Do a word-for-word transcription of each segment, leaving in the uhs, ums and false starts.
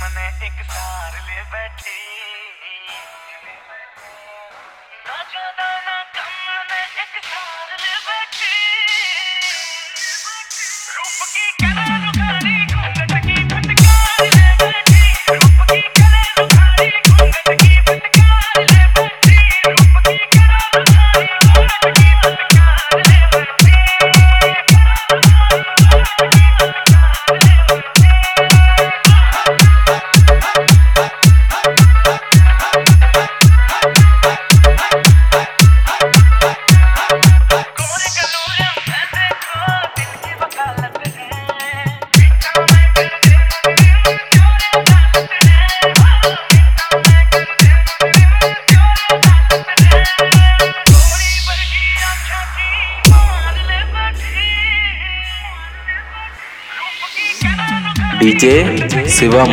सामने एक सार ले बैठी ना ज्यादा ना कम ने एक सार ले बैठी रूप की कला रुखारी घूंघट की फटकार ले बैठी रूप की कला रुखारी घूंघट की फटकार ले बैठी रूप की कला रुखारी घूंघट की फटकार ले बैठी डीजे शिवम।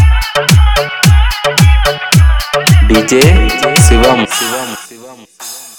डीजे शिवम शिवम शिवम।